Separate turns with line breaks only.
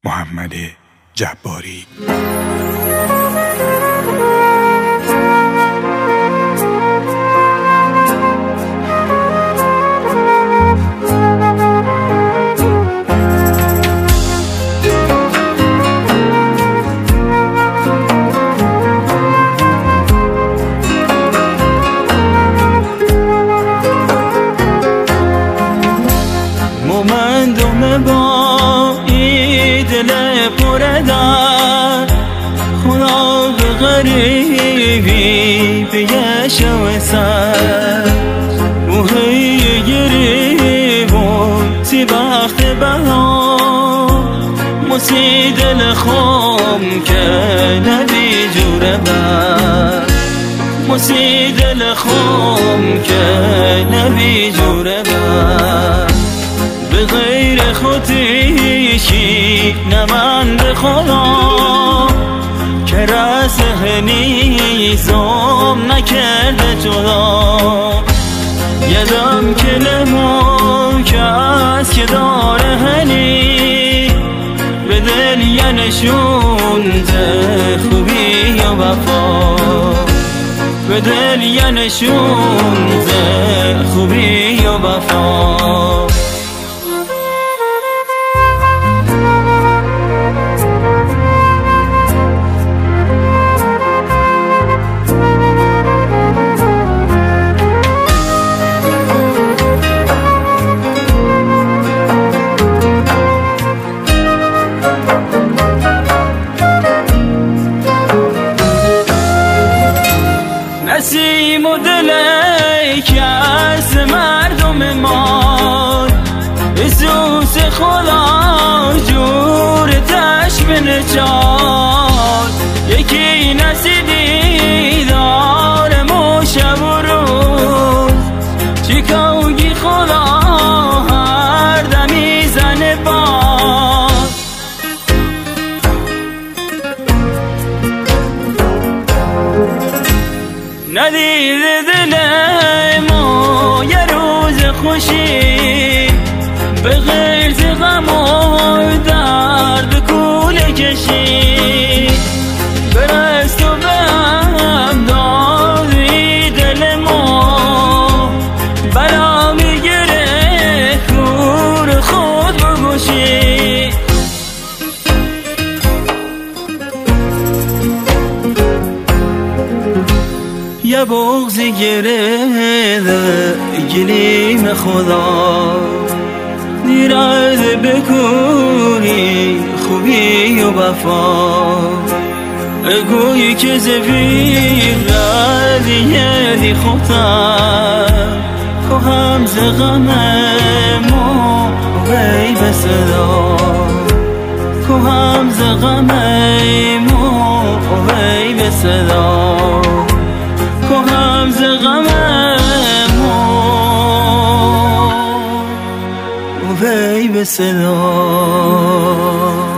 محمد جباری.
مومندم با این دل پردر خدا به غریبی بیش و سر موهی گریبون تی بخت بها موسی دل خم که نبی جوره بر موسی دل خم که نبی جوره بر به غیر خودیشی نمند خدا که رسه نیزم نکرده جدا یدم کلمو کس که داره هنی به دل یه نشونده خوبی و وفا به دل یه نشونده خوبی و وفا نسیم و دلی که از مردم ما اسوس خدا جور تشبه نچار یکی نسیدی دارم و شب و روز چیکاوگی خدا هر دمی زن باز ندیده دل ما یه روز خوشی به غیر غم و درد کوله کشی برست و به هم دادی دل ما بلا میگره کور خود بگوشی یه بغضی گرده گلیم خدا نیرد بکوری خوبی و وفا اگویی که زفیر ردیه دی خوبتر خواهم ز غم ما وی به صدا خواهم ز غم ما وی به صدا خواهم ز غم ما وی به صدا